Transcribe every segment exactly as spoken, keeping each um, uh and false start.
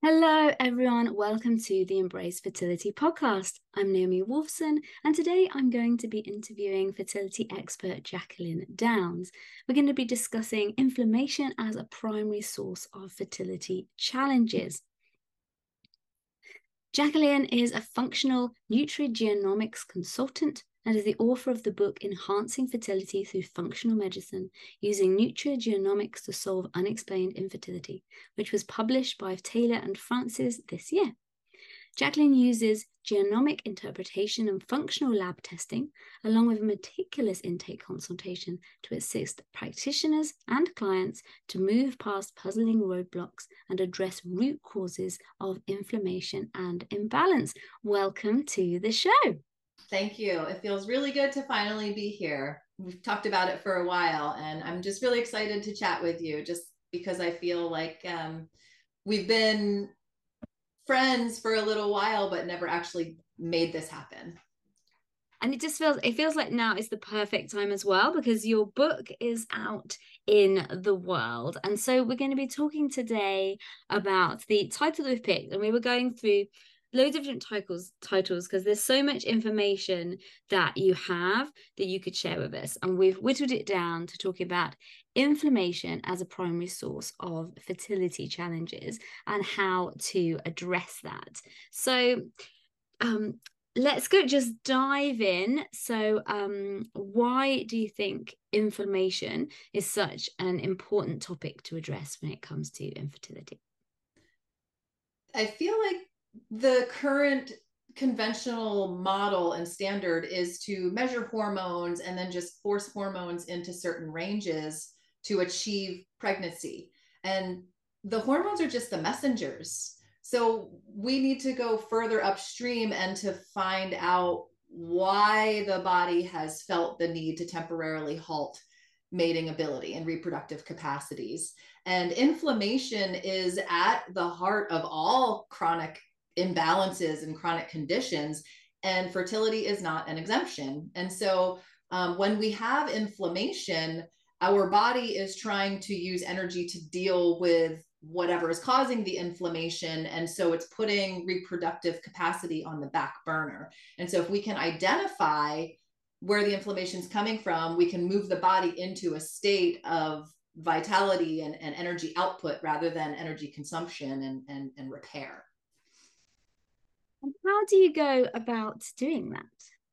Hello, everyone. Welcome to the Embrace Fertility podcast. I'm Naomi Wolfson, and today I'm going to be interviewing fertility expert Jacqueline Downs. We're going to be discussing inflammation as a primary source of fertility challenges. Jacqueline is a functional nutrigenomics consultant and is the author of the book Enhancing Fertility Through Functional Medicine, Using Nutrigenomics to Solve Unexplained Infertility, which was published by Taylor and Francis this year. Jacqueline uses genomic interpretation and functional lab testing, along with meticulous intake consultation, to assist practitioners and clients to move past puzzling roadblocks and address root causes of inflammation and imbalance. Welcome to the show. Thank you. It feels really good to finally be here. We've talked about it for a while, and I'm just really excited to chat with you just because I feel like um, we've been friends for a little while, but never actually made this happen. And it just feels, it feels like now is the perfect time as well, because your book is out in the world. And so we're going to be talking today about the title we've picked, and we were going through loads of different titles titles because there's so much information that you have that you could share with us, and we've whittled it down to talking about inflammation as a primary source of fertility challenges and how to address that. So um let's go just dive in. So um why do you think inflammation is such an important topic to address when it comes to infertility? I feel like the current conventional model and standard is to measure hormones and then just force hormones into certain ranges to achieve pregnancy. And the hormones are just the messengers. So we need to go further upstream and to find out why the body has felt the need to temporarily halt mating ability and reproductive capacities. And inflammation is at the heart of all chronic imbalances and chronic conditions, and fertility is not an exemption. And so um, when we have inflammation, our body is trying to use energy to deal with whatever is causing the inflammation. And so it's putting reproductive capacity on the back burner. And so if we can identify where the inflammation is coming from, we can move the body into a state of vitality and, and energy output rather than energy consumption and, and, and repair. And how do you go about doing that?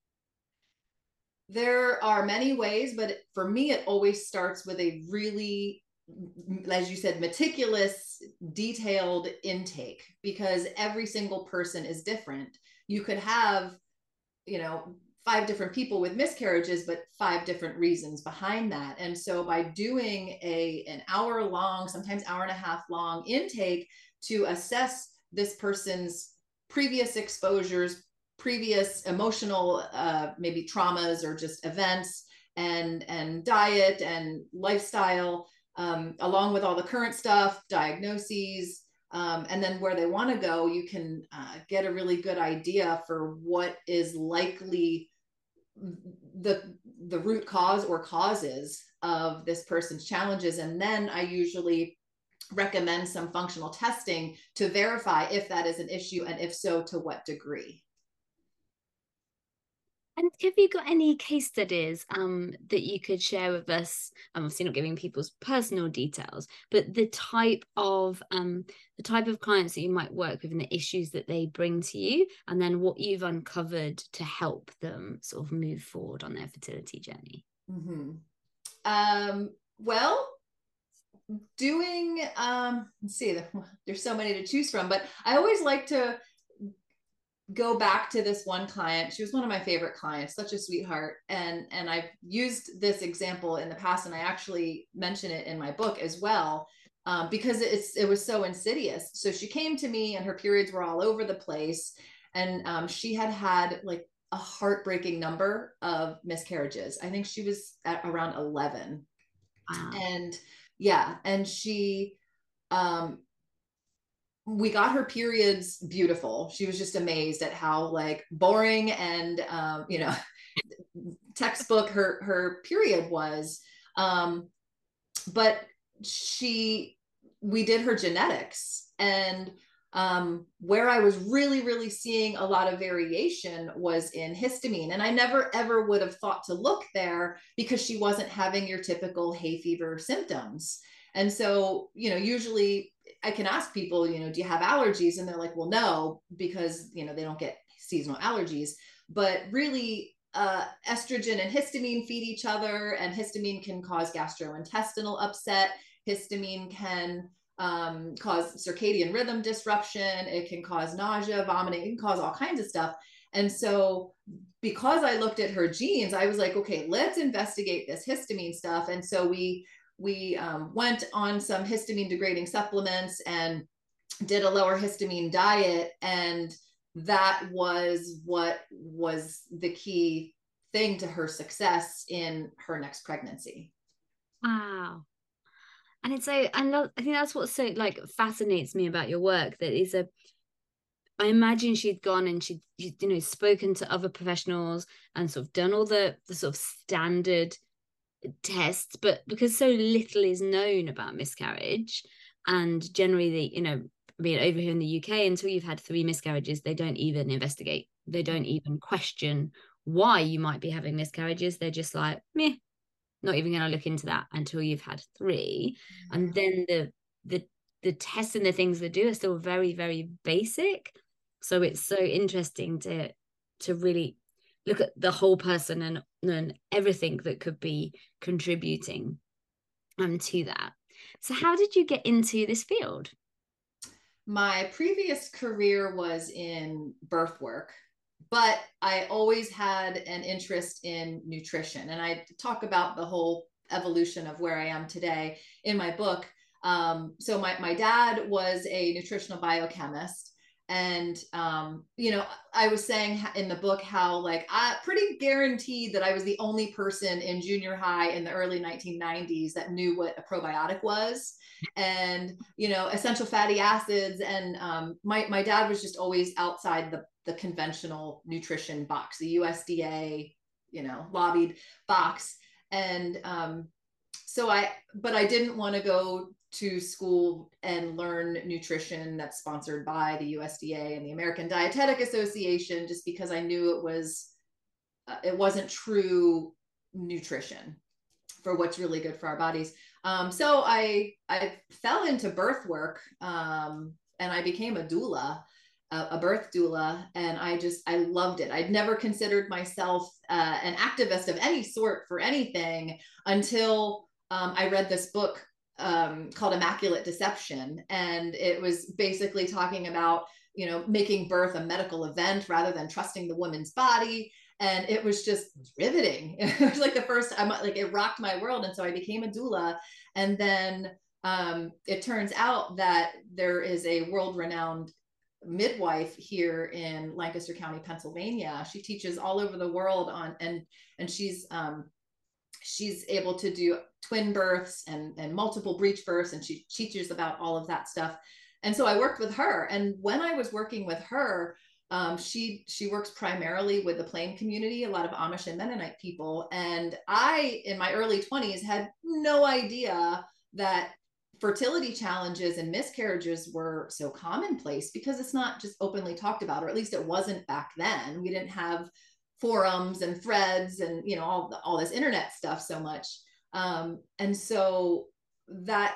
There are many ways, but for me, it always starts with a really, as you said, meticulous, detailed intake, because every single person is different. You could have, you know, five different people with miscarriages, but five different reasons behind that. And so by doing a an hour long, sometimes hour and a half long intake to assess this person's previous exposures, previous emotional, uh, maybe traumas or just events, and and diet and lifestyle, um, along with all the current stuff, diagnoses, um, and then where they want to go, you can uh, get a really good idea for what is likely the the root cause or causes of this person's challenges. And then I usually recommend some functional testing to verify if that is an issue, and if so, to what degree. And have you got any case studies um, that you could share with us? I'm obviously not giving people's personal details, but the type of um, the type of clients that you might work with and the issues that they bring to you, and then what you've uncovered to help them sort of move forward on their fertility journey. Mm-hmm. Um, well, doing um, let's see, there's so many to choose from, but I always like to go back to this one client. She was one of my favorite clients, such a sweetheart. And, and I've used this example in the past, and I actually mention it in my book as well, um, because it's, it was so insidious. So she came to me and her periods were all over the place. And um, she had had like a heartbreaking number of miscarriages. I think she was at around eleven. Wow. And yeah, and she, um, we got her periods beautiful. She was just amazed at how like boring and um, you know, textbook her her period was. Um, but she, we did her genetics, and Um, where I was really, really seeing a lot of variation was in histamine. And I never, ever would have thought to look there because she wasn't having your typical hay fever symptoms. And so, you know, usually I can ask people, you know, do you have allergies? And they're like, well, no, because, you know, they don't get seasonal allergies. But really, uh, estrogen and histamine feed each other, and histamine can cause gastrointestinal upset. Histamine can um, cause circadian rhythm disruption. It can cause nausea, vomiting. It can cause all kinds of stuff. And so because I looked at her genes, I was like, okay, let's investigate this histamine stuff. And so we we um, went on some histamine degrading supplements and did a lower histamine diet. And that was what was the key thing to her success in her next pregnancy. Wow. And it's so, I love, I think that's what so like fascinates me about your work. That is a, I imagine she'd gone and she'd, she'd, you know, spoken to other professionals and sort of done all the, the sort of standard tests, but because so little is known about miscarriage, and generally the, you know, being over here in the U K, until you've had three miscarriages, they don't even investigate. They don't even question why you might be having miscarriages. They're just like, meh, not even going to look into that until you've had three. And then the the the tests and the things they do are still very, very basic. So it's so interesting to to really look at the whole person and, and everything that could be contributing um to that. So how did you get into this field? My previous career was in birth work, but I always had an interest in nutrition. And I talk about the whole evolution of where I am today in my book. Um, so my, my dad was a nutritional biochemist. And, um, you know, I was saying in the book how, like, I pretty guaranteed that I was the only person in junior high in the early nineteen nineties that knew what a probiotic was, and, you know, essential fatty acids. And um, my, my dad was just always outside the, the conventional nutrition box, the U S D A, you know, lobbied box. And um, so I, but I didn't want to go to school and learn nutrition that's sponsored by the U S D A and the American Dietetic Association, just because I knew it was, uh, it wasn't true nutrition for what's really good for our bodies. Um, so I, I fell into birth work, um, and I became a doula, a, a birth doula. And I just, I loved it. I'd never considered myself uh, an activist of any sort for anything until um, I read this book um, called Immaculate Deception. And it was basically talking about, you know, making birth a medical event rather than trusting the woman's body. And it was just riveting. It was like the first time, like, it rocked my world. And so I became a doula. And then um, it turns out that there is a world-renowned midwife here in Lancaster County, Pennsylvania. She teaches all over the world on, and and she's um, she's able to do twin births and, and multiple breech births, and she teaches about all of that stuff. And so I worked with her. And when I was working with her, um, she she works primarily with the Plain community, a lot of Amish and Mennonite people. And I, in my early twenties, had no idea that fertility challenges and miscarriages were so commonplace, because it's not just openly talked about, or at least it wasn't back then. We didn't have forums and threads and, you know, all, all this internet stuff so much. Um, and so that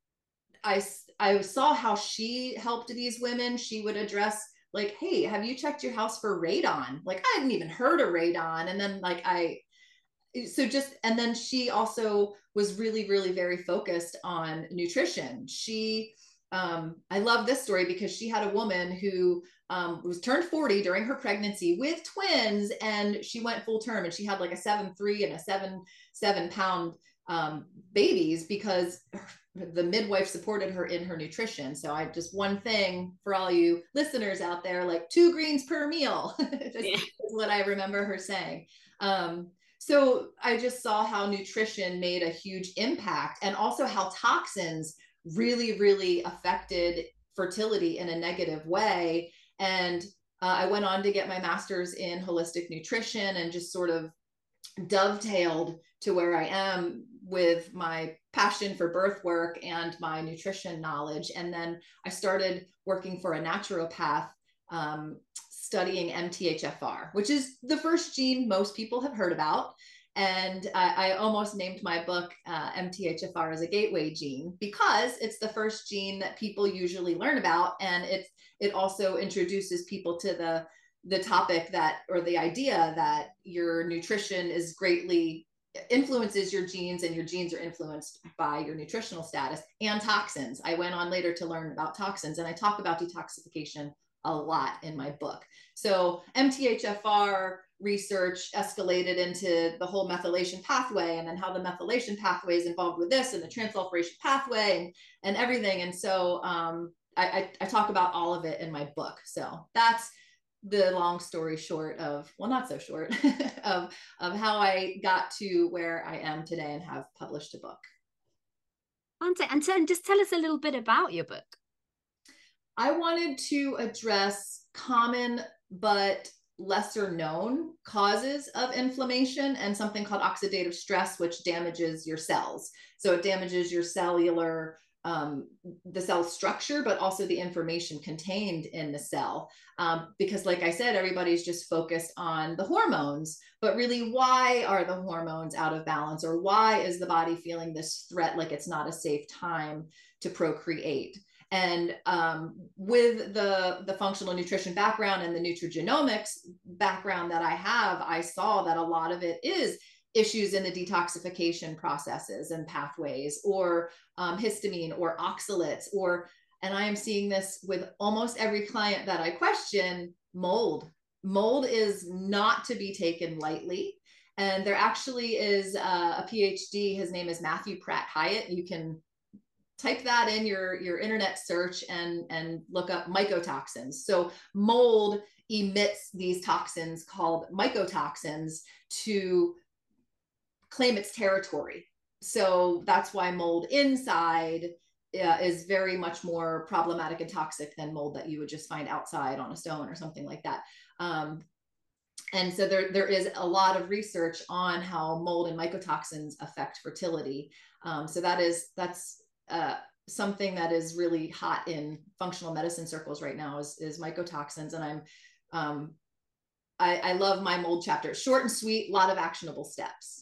I, I saw how she helped these women. She would address, like, hey, have you checked your house for radon? Like, I hadn't even heard of radon. And then, like, I, so just, and then she also was really, really very focused on nutrition. She, um, I love this story because she had a woman who um, was turned forty during her pregnancy with twins, and she went full term, and she had like a seven, three and a seven, seven pound um, babies because her, the midwife supported her in her nutrition. So I just, one thing for all you listeners out there, like two greens per meal, yeah. Is what I remember her saying. Um, so I just saw how nutrition made a huge impact, and also how toxins really, really affected fertility in a negative way. And uh, I went on to get my master's in holistic nutrition, and just sort of dovetailed to where I am with my passion for birth work and my nutrition knowledge. And then I started working for a naturopath, um, studying M T H F R, which is the first gene most people have heard about. And I, I almost named my book uh, M T H F R as a gateway gene, because it's the first gene that people usually learn about. And it's, it also introduces people to the the topic that, or the idea that your nutrition is greatly influences your genes, and your genes are influenced by your nutritional status, and toxins. I went on later to learn about toxins, and I talk about detoxification a lot in my book. So M T H F R research escalated into the whole methylation pathway, and then how the methylation pathway is involved with this, and the transsulfuration pathway, and, and everything. And so um, I, I, I talk about all of it in my book. So that's the long story short of, well, not so short, of, of how I got to where I am today and have published a book. And so just tell us a little bit about your book. I wanted to address common but lesser known causes of inflammation and something called oxidative stress, which damages your cells. So it damages your cellular Um, the cell structure, but also the information contained in the cell. Um, because like I said, everybody's just focused on the hormones, but really, why are the hormones out of balance? Or why is the body feeling this threat, like it's not a safe time to procreate? And um, with the, the functional nutrition background and the nutrigenomics background that I have, I saw that a lot of it is issues in the detoxification processes and pathways, or um, histamine or oxalates, or, and I am seeing this with almost every client that I question, mold. Mold is not to be taken lightly. And there actually is a, a PhD, his name is Matthew Pratt Hyatt. You can type that in your, your internet search and, and look up mycotoxins. So mold emits these toxins called mycotoxins to claim its territory. So that's why mold inside uh, is very much more problematic and toxic than mold that you would just find outside on a stone or something like that. Um, and so there, there is a lot of research on how mold and mycotoxins affect fertility. Um, so that is, that's uh, something that is really hot in functional medicine circles right now, is, is mycotoxins. And I'm, um, I, I love my mold chapter. Short and sweet, a lot of actionable steps.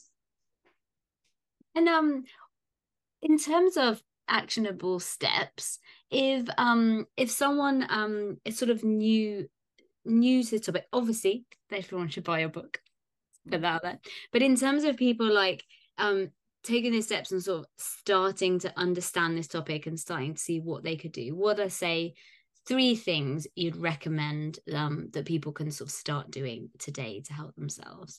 And um, in terms of actionable steps, if um if someone um is sort of new new to the topic, obviously everyone should buy your book, put that out there. But in terms of people like um taking these steps and sort of starting to understand this topic and starting to see what they could do, what are, say, three things you'd recommend um that people can sort of start doing today to help themselves?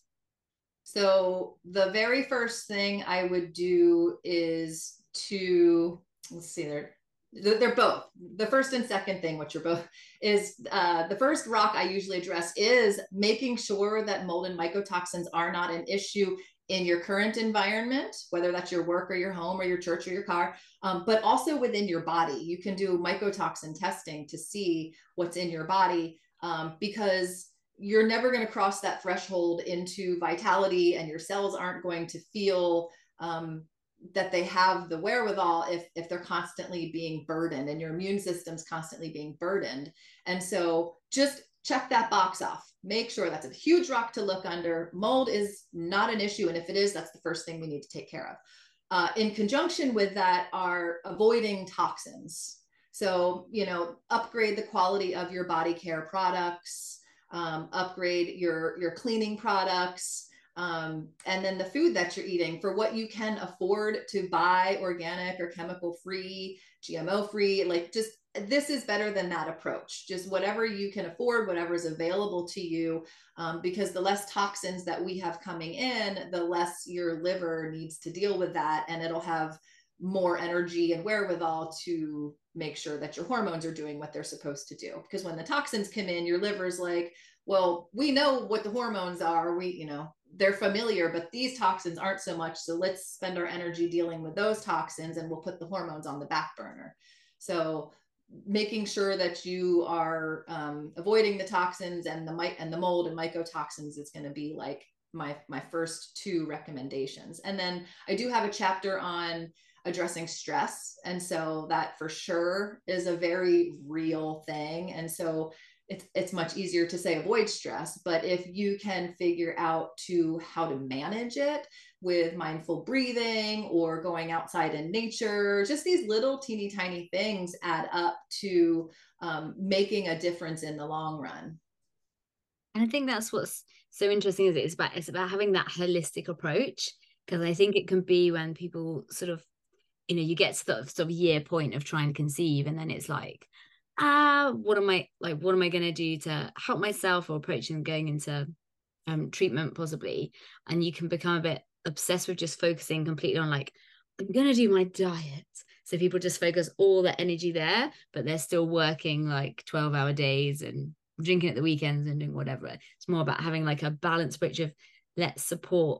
So the very first thing I would do is to, let's see, they're, they're both. The first and second thing, which are both, is uh, the first rock I usually address is making sure that mold and mycotoxins are not an issue in your current environment, whether that's your work or your home or your church or your car, um, but also within your body. You can do mycotoxin testing to see what's in your body, um, because you're never going to cross that threshold into vitality, and your cells aren't going to feel um, that they have the wherewithal if, if they're constantly being burdened, and your immune system's constantly being burdened. And so just check that box off. Make sure that's a huge rock to look under. Mold is not an issue. And if it is, that's the first thing we need to take care of. Uh, in conjunction with that are avoiding toxins. So, you know, upgrade the quality of your body care products, um, upgrade your, your cleaning products, um, and then the food that you're eating for what you can afford to buy, organic or chemical free, G M O free, like just, this is better than that approach. Just whatever you can afford, whatever is available to you, um, because the less toxins that we have coming in, the less your liver needs to deal with that. And it'll have more energy and wherewithal to make sure that your hormones are doing what they're supposed to do. Because when the toxins come in, your liver's like, well, we know what the hormones are. We, you know, they're familiar, but these toxins aren't so much. So let's spend our energy dealing with those toxins, and we'll put the hormones on the back burner. So making sure that you are um, avoiding the toxins and the and the mold and mycotoxins is going to be like my my first two recommendations. And then I do have a chapter on addressing stress, and so that for sure is a very real thing. And so it's it's much easier to say avoid stress, but if you can figure out to how to manage it with mindful breathing or going outside in nature, just these little teeny tiny things add up to um, making a difference in the long run. And I think that's what's so interesting, is it's about it's about having that holistic approach, because I think it can be when people sort of, you know, you get to the sort of year point of trying to conceive, and then it's like, ah, what am I like? What am I going to do to help myself, or approaching going into um treatment possibly? And you can become a bit obsessed with just focusing completely on like, I'm going to do my diet. So people just focus all their energy there, but they're still working like twelve hour days and drinking at the weekends and doing whatever. It's more about having like a balanced approach of, let's support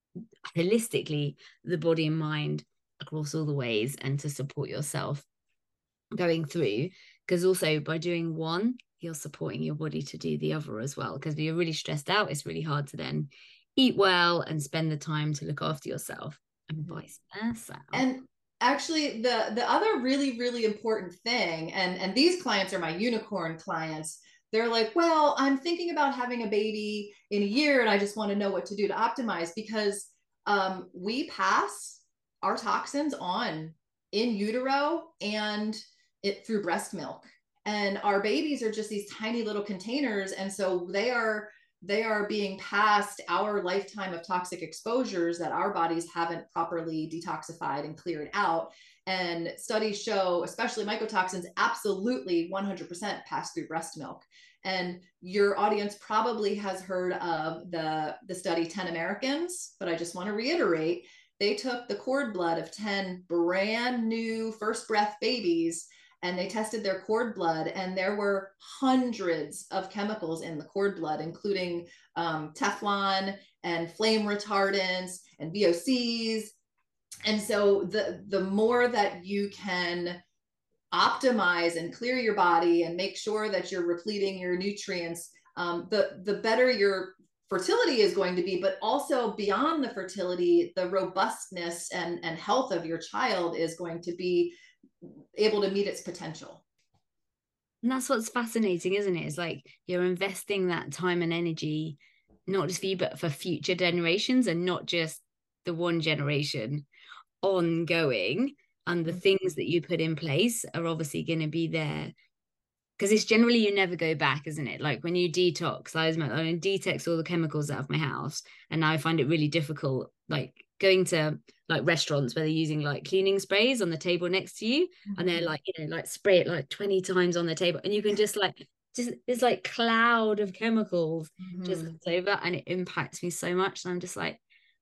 holistically the body and mind across all the ways, and to support yourself going through, because also by doing one, you're supporting your body to do the other as well. Because if you're really stressed out, it's really hard to then eat well and spend the time to look after yourself, and vice versa. And actually, the the other really really important thing, and and these clients are my unicorn clients, they're like, well, I'm thinking about having a baby in a year and I just want to know what to do to optimize, because um, we pass our toxins on in utero and it through breast milk, and our babies are just these tiny little containers, and so they are they are being passed our lifetime of toxic exposures that our bodies haven't properly detoxified and cleared out. And studies show, especially mycotoxins, absolutely one hundred percent pass through breast milk. And your audience probably has heard of the, the study ten Americans, but I just want to reiterate, they took the cord blood of ten brand new first breath babies and they tested their cord blood, and there were hundreds of chemicals in the cord blood, including um, Teflon and flame retardants and V O Cs. And so the, the more that you can optimize and clear your body and make sure that you're repleting your nutrients, um, the, the better your fertility is going to be, but also beyond the fertility, the robustness and, and health of your child is going to be able to meet its potential. And that's what's fascinating, isn't it? It's like you're investing that time and energy, not just for you, but for future generations, and not just the one generation, ongoing. And the things that you put in place are obviously going to be there, because it's generally you never go back, isn't it? Like when you detox, I was I mean, detox all the chemicals out of my house, and now I find it really difficult, like going to like restaurants where they're using like cleaning sprays on the table next to you, mm-hmm. and they're like, you know, like spray it like twenty times on the table, and you can just like just this like cloud of chemicals mm-hmm. just comes over, and it impacts me so much. And I'm just like,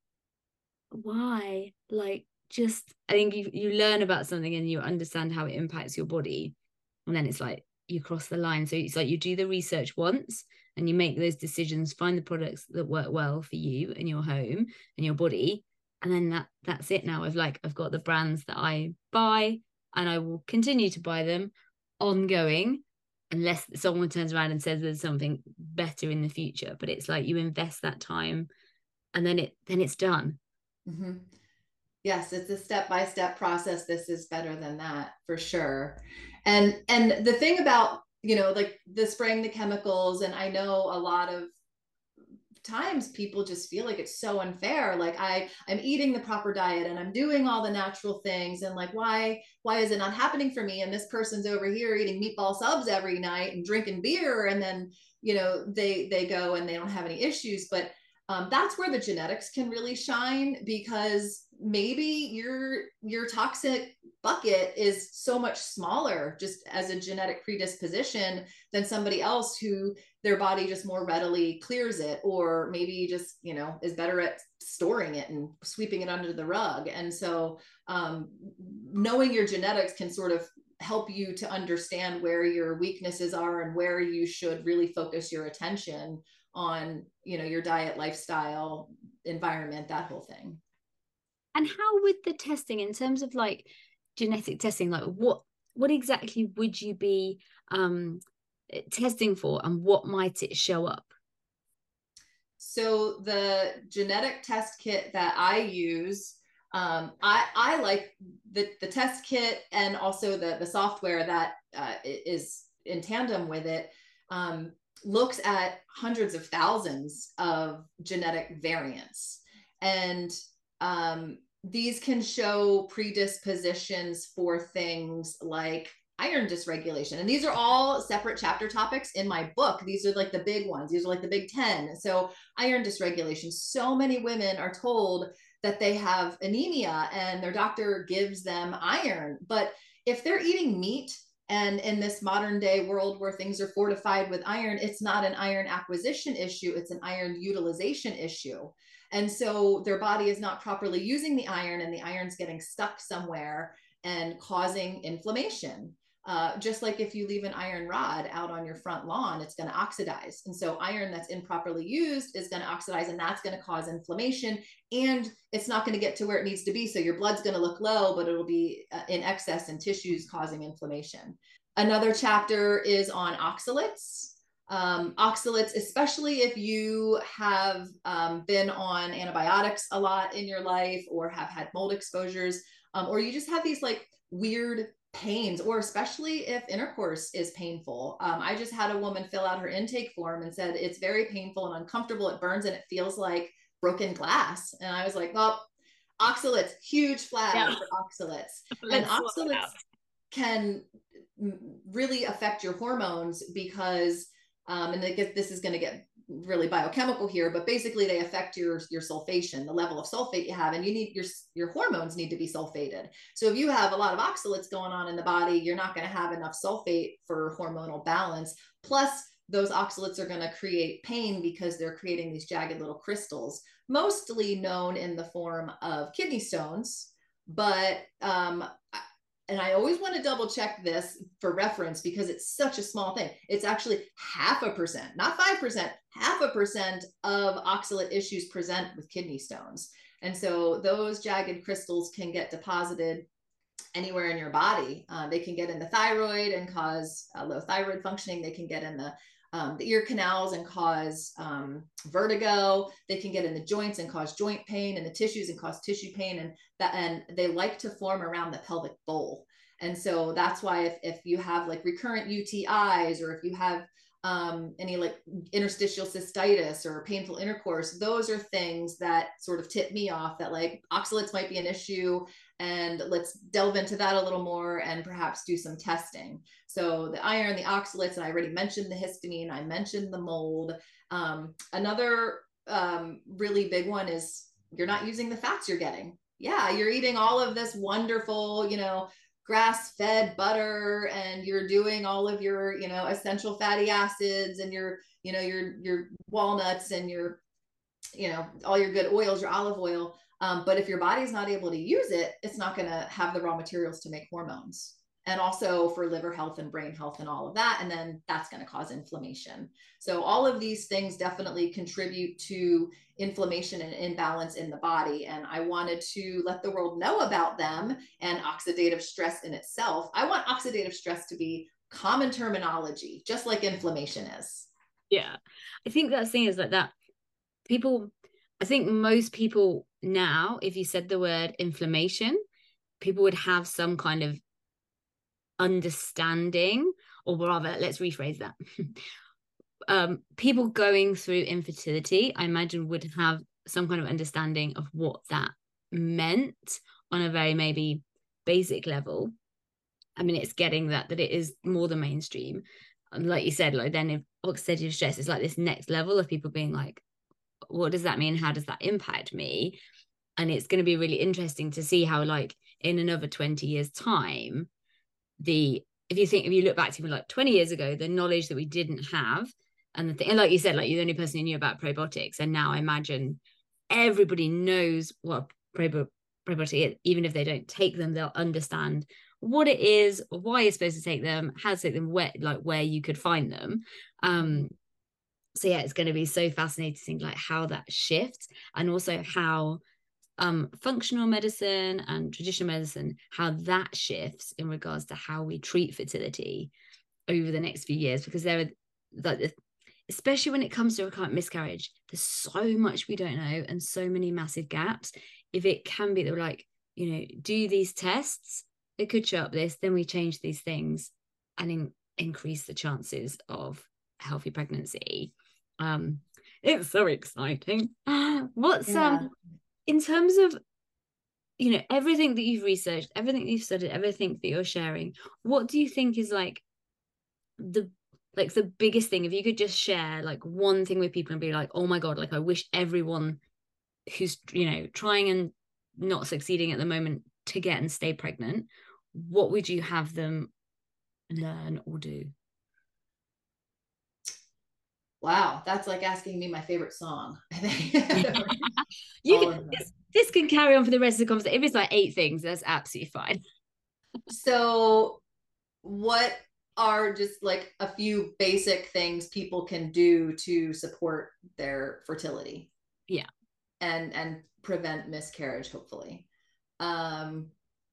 why? Like, just I think you you learn about something and you understand how it impacts your body, and then it's like you cross the line. So it's like you do the research once and you make those decisions, find the products that work well for you and your home and your body, and then that that's it. Now I've like I've got the brands that I buy, and I will continue to buy them ongoing unless someone turns around and says there's something better in the future. But it's like you invest that time and then it then it's done. Mm-hmm. Yes, it's a step-by-step process. This is better than that for sure. And and the thing about, you know, like the spraying the chemicals, and I know a lot of times people just feel like it's so unfair. Like I I'm eating the proper diet and I'm doing all the natural things, and like why why is it not happening for me? And this person's over here eating meatball subs every night and drinking beer, and then, you know, they they go and they don't have any issues. But Um, that's where the genetics can really shine, because maybe your your toxic bucket is so much smaller just as a genetic predisposition than somebody else who their body just more readily clears it, or maybe just, you know, is better at storing it and sweeping it under the rug. And so um, knowing your genetics can sort of help you to understand where your weaknesses are and where you should really focus your attention on, you know, your diet, lifestyle, environment, that whole thing. And how with the testing, in terms of like genetic testing, like what what exactly would you be um testing for, and what might it show up? So the genetic test kit that I use, um, I, I like the, the test kit and also the, the software that uh, is in tandem with it, um, looks at hundreds of thousands of genetic variants. And um, these can show predispositions for things like iron dysregulation. And these are all separate chapter topics in my book. These are like the big ones. These are like the big ten. So iron dysregulation. So many women are told that they have anemia and their doctor gives them iron. But if they're eating meat, and in this modern day world where things are fortified with iron, it's not an iron acquisition issue, it's an iron utilization issue. And so their body is not properly using the iron, and the iron's getting stuck somewhere and causing inflammation. Uh, just like if you leave an iron rod out on your front lawn, it's going to oxidize. And so iron that's improperly used is going to oxidize, and that's going to cause inflammation, and it's not going to get to where it needs to be. So your blood's going to look low, but it'll be in excess in tissues causing inflammation. Another chapter is on oxalates. Um, oxalates, especially if you have um, been on antibiotics a lot in your life, or have had mold exposures, um, or you just have these like weird pains, or especially if intercourse is painful. Um, I just had a woman fill out her intake form and said it's very painful and uncomfortable. It burns and it feels like broken glass. And I was like, well, oxalates, huge flag yeah. for oxalates. And oxalates can really affect your hormones because, um, and this is going to get really biochemical here, but basically they affect your your sulfation, the level of sulfate you have, and you need your your hormones need to be sulfated. So if you have a lot of oxalates going on in the body, you're not going to have enough sulfate for hormonal balance. Plus, those oxalates are going to create pain because they're creating these jagged little crystals, mostly known in the form of kidney stones. But um, and I always want to double check this for reference because it's such a small thing. It's actually half a percent, not five percent, half a percent of oxalate issues present with kidney stones. And so those jagged crystals can get deposited anywhere in your body. Uh, they can get in the thyroid and cause uh, low thyroid functioning. They can get in the Um, the ear canals and cause um, vertigo. They can get in the joints and cause joint pain, and the tissues and cause tissue pain. And that, and they like to form around the pelvic bowl. And so that's why if, if you have like recurrent U T Is, or if you have um, any like interstitial cystitis or painful intercourse, those are things that sort of tip me off that like oxalates might be an issue. And let's delve into that a little more and perhaps do some testing. So the iron, the oxalates, and I already mentioned the histamine, I mentioned the mold. Um, another um, really big one is you're not using the fats you're getting. Yeah, you're eating all of this wonderful, you know, grass-fed butter, and you're doing all of your, you know, essential fatty acids, and your, you know, your your walnuts, and your, you know, all your good oils, your olive oil. Um, but if your body's not able to use it, it's not going to have the raw materials to make hormones, and also for liver health and brain health and all of that. And then that's going to cause inflammation. So all of these things definitely contribute to inflammation and imbalance in the body. And I wanted to let the world know about them and oxidative stress in itself. I want oxidative stress to be common terminology, just like inflammation is. Yeah. I think that thing is like that. People, I think most people now, if you said the word inflammation, people would have some kind of understanding, or rather, let's rephrase that. um, people going through infertility, I imagine, would have some kind of understanding of what that meant on a very maybe basic level. I mean, it's getting that, that it is more than mainstream. And like you said, like then if oxidative stress is like this next level of people being like, what does that mean? How does that impact me? And it's going to be really interesting to see how, like, in another twenty years time, the, if you think, if you look back to even like twenty years ago, the knowledge that we didn't have, and the thing, and like you said, like you're the only person who knew about probiotics. And now I imagine everybody knows what probi- probiotic is. Even if they don't take them, they'll understand what it is, why you're supposed to take them, how to take them, where, like where you could find them. Um, so yeah, it's going to be so fascinating, like how that shifts, and also how um, functional medicine and traditional medicine, how that shifts in regards to how we treat fertility over the next few years. Because there are, like, especially when it comes to recurrent miscarriage, there's so much we don't know and so many massive gaps. If it can be that we're like, you know, do these tests, it could show up this, then we change these things and in, increase the chances of healthy pregnancy. Um, it's so exciting. What's yeah. um in terms of, you know, everything that you've researched, everything that you've studied, everything that you're sharing, what do you think is like the like the biggest thing? If you could just share like one thing with people and be like, oh my God, like I wish everyone who's, you know, trying and not succeeding at the moment to get and stay pregnant, what would you have them learn or do? Wow, that's like asking me my favorite song. I think you can, this, this can carry on for the rest of the conversation. If it's like eight things, that's absolutely fine. So what are just like a few basic things people can do to support their fertility? Yeah. And and prevent miscarriage, hopefully. Um,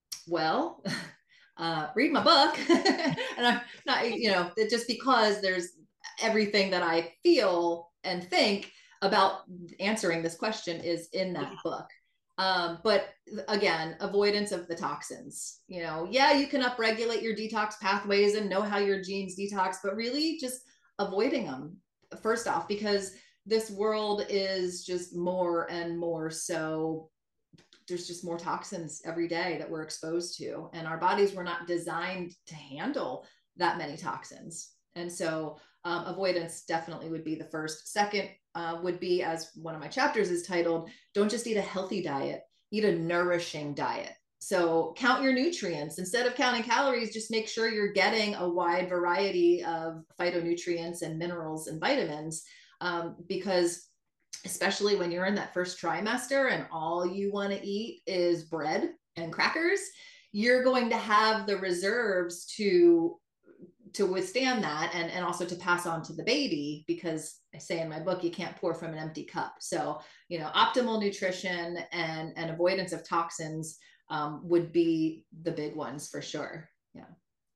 well, uh, read my book. And I'm not, you know, just because there's everything that I feel and think about answering this question is in that yeah. book. Um, but again, avoidance of the toxins. You know, yeah, you can upregulate your detox pathways and know how your genes detox, but really just avoiding them first off, because this world is just more and more so. There's just more toxins every day that we're exposed to, and our bodies were not designed to handle that many toxins. And so um, avoidance definitely would be the first. Second uh, would be, as one of my chapters is titled, don't just eat a healthy diet, eat a nourishing diet. So count your nutrients. Instead of counting calories, just make sure you're getting a wide variety of phytonutrients and minerals and vitamins, um, because especially when you're in that first trimester and all you want to eat is bread and crackers, you're going to have the reserves to to withstand that, and, and also to pass on to the baby, because I say in my book, you can't pour from an empty cup. So, you know, optimal nutrition and, and avoidance of toxins um, would be the big ones for sure. Yeah.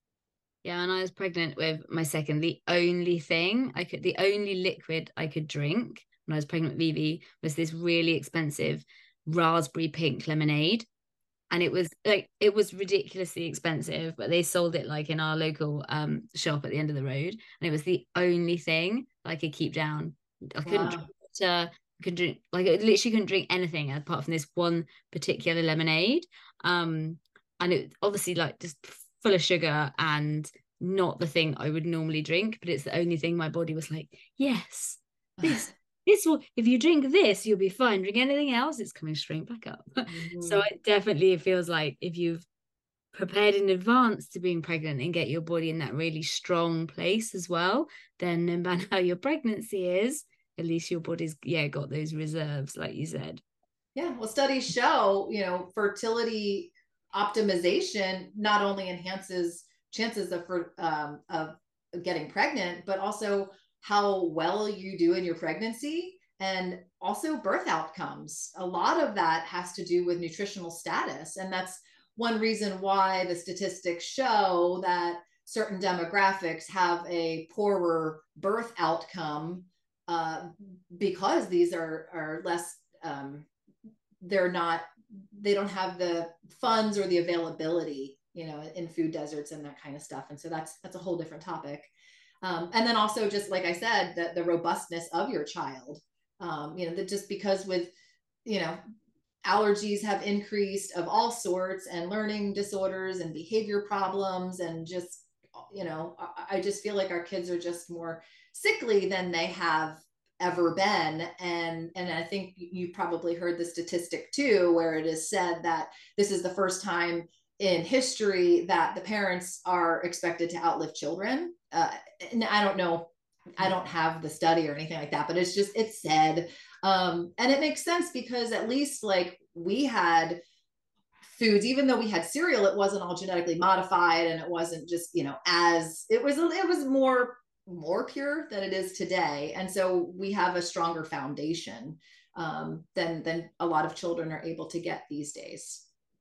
Yeah, when I was pregnant with my second, the only thing I could, the only liquid I could drink when I was pregnant with Vivi was this really expensive raspberry pink lemonade. And it was like, it was ridiculously expensive, but they sold it like in our local um, shop at the end of the road. And it was the only thing I could keep down. I couldn't wow. drink water, I couldn't drink, like I literally couldn't drink anything apart from this one particular lemonade. Um, and it obviously like just full of sugar and not the thing I would normally drink, but it's the only thing my body was like, yes, this. This will, if you drink this, you'll be fine. Drink anything else, it's coming straight back up. Mm-hmm. So it definitely it feels like if you've prepared in advance to being pregnant and get your body in that really strong place as well, then no matter how your pregnancy is, at least your body's yeah got those reserves, like you said. Yeah, well, studies show, you know, fertility optimization not only enhances chances of um, of getting pregnant, but also how well you do in your pregnancy, and also birth outcomes. A lot of that has to do with nutritional status. And that's one reason why the statistics show that certain demographics have a poorer birth outcome, uh, because these are, are less, um, they're not, they don't have the funds or the availability, you know, in food deserts and that kind of stuff. And so that's, that's a whole different topic. Um, and then also, just like I said, the, the robustness of your child, um, you know, that just because with, you know, allergies have increased of all sorts, and learning disorders and behavior problems, and just, you know, I, I just feel like our kids are just more sickly than they have ever been. And, and I think you probably heard the statistic too, where it is said that this is the first time in history that the parents are expected to outlive children. Uh, and I don't know, I don't have the study or anything like that, but it's just, it's said. Um, and it makes sense, because at least like we had foods, even though we had cereal, it wasn't all genetically modified, and it wasn't just, you know, as it was, it was more, more pure than it is today. And so we have a stronger foundation um, than, than a lot of children are able to get these days.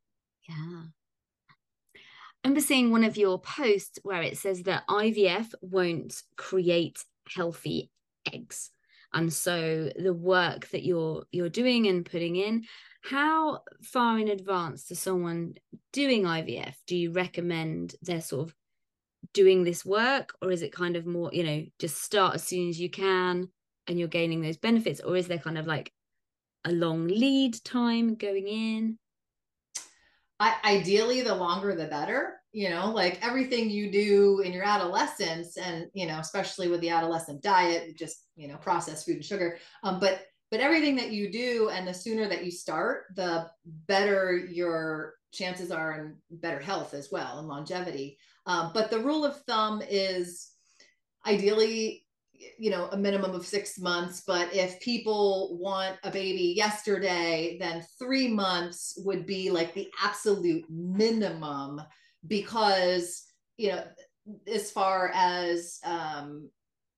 Yeah. I remember seeing one of your posts where it says that I V F won't create healthy eggs. And so the work that you're you're doing and putting in, how far in advance to someone doing I V F do you recommend they're sort of doing this work? Or is it kind of more, you know, just start as soon as you can and you're gaining those benefits? Or is there kind of like a long lead time going in? I, ideally, the longer the better. You know, like everything you do in your adolescence, and you know, especially with the adolescent diet, just you know, processed food and sugar. Um, but but everything that you do, and the sooner that you start, the better your chances are, and better health as well, and longevity. Um, but the rule of thumb is ideally, you know, a minimum of six months. But if people want a baby yesterday, then three months would be like the absolute minimum, because, you know, as far as um,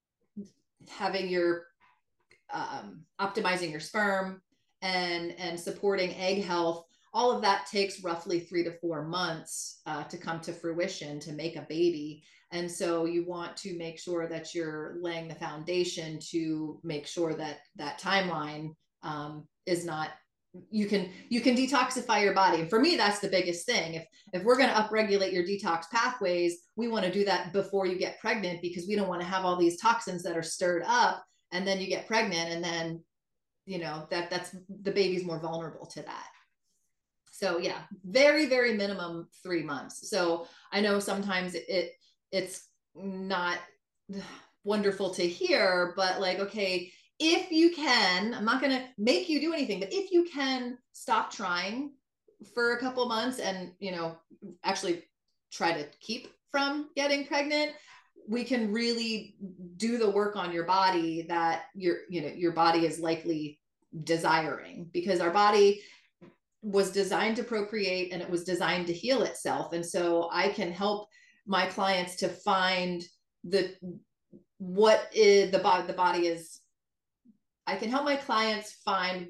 having your um, optimizing your sperm and and supporting egg health, all of that takes roughly three to four months uh, to come to fruition to make a baby. And so you want to make sure that you're laying the foundation to make sure that that timeline um, is not, you can you can detoxify your body. And for me, that's the biggest thing. If if we're going to upregulate your detox pathways, we want to do that before you get pregnant, because we don't want to have all these toxins that are stirred up, and then you get pregnant, and then you know that that's the baby's more vulnerable to that. So yeah, very, very minimum three months. So I know sometimes it, it it's not wonderful to hear, but like, okay, if you can, I'm not going to make you do anything, but if you can stop trying for a couple months and, you know, actually try to keep from getting pregnant, we can really do the work on your body that your, you know, your body is likely desiring, because our body was designed to procreate and it was designed to heal itself. And so I can help my clients to find the what is the body the body is I can help my clients find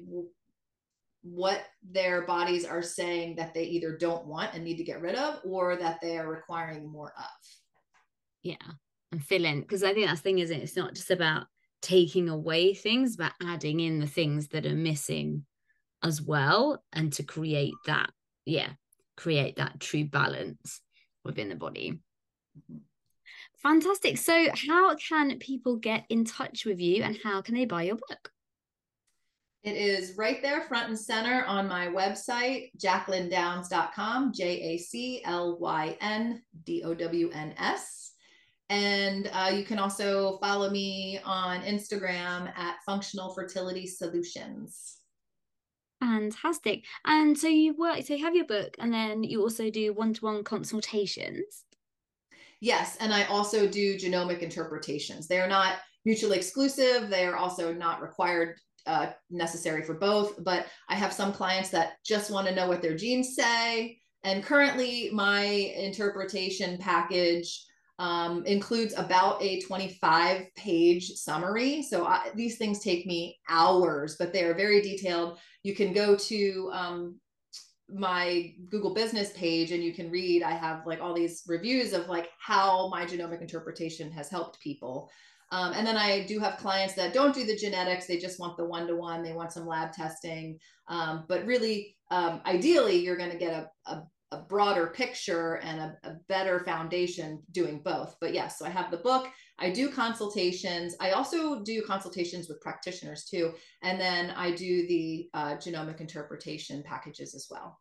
what their bodies are saying that they either don't want and need to get rid of, or that they are requiring more of. Yeah, and fill in, because I think that's the thing, isn't it? It's not just about taking away things, but adding in the things that are missing as well, and to create that, yeah, create that true balance within the body. Mm-hmm. Fantastic. So how can people get in touch with you, and how can they buy your book? It is right there front and center on my website, jaclyn downs dot com, J A C L Y N D O W N S. And uh, you can also follow me on Instagram at Functional Fertility Solutions. Fantastic. And so you work, so you have your book, and then you also do one-to-one consultations. Yes, and I also do genomic interpretations. They are not mutually exclusive. They are also not required, uh, necessary for both. But I have some clients that just want to know what their genes say. And currently, my interpretation package um, includes about a twenty-five page summary. So I, these things take me hours, but they are very detailed. You can go to um, my Google business page and you can read, I have like all these reviews of like how my genomic interpretation has helped people. Um, and then I do have clients that don't do the genetics. They just want the one-to-one, they want some lab testing. Um, but really, um, ideally, you're going to get a, a, a broader picture and a, a better foundation doing both. But yes, so I have the book, I do consultations. I also do consultations with practitioners too. And then I do the uh, genomic interpretation packages as well.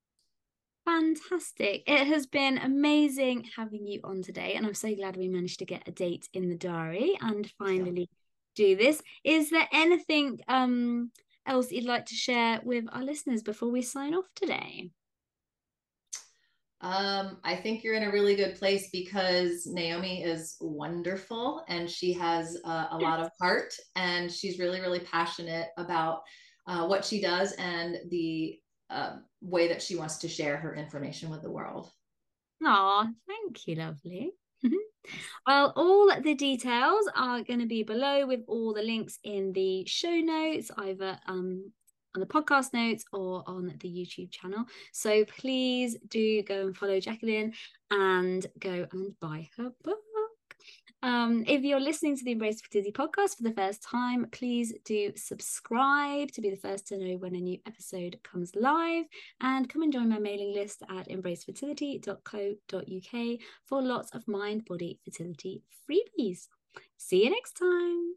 Fantastic. It has been amazing having you on today. And I'm so glad we managed to get a date in the diary and finally do this. Is there anything um, else you'd like to share with our listeners before we sign off today? Um, I think you're in a really good place, because Naomi is wonderful and she has uh, a lot of heart, and she's really, really passionate about uh, what she does and the uh, way that she wants to share her information with the world. Oh, thank you, lovely. Well, all the details are going to be below, with all the links in the show notes, either um on the podcast notes or on the YouTube channel. So please do go and follow Jacqueline and go and buy her book. Um, if you're listening to the Embrace Fertility podcast for the first time, please do subscribe to be the first to know when a new episode comes live, and come and join my mailing list at embrace fertility dot co dot uk for lots of mind, body, fertility freebies. See you next time.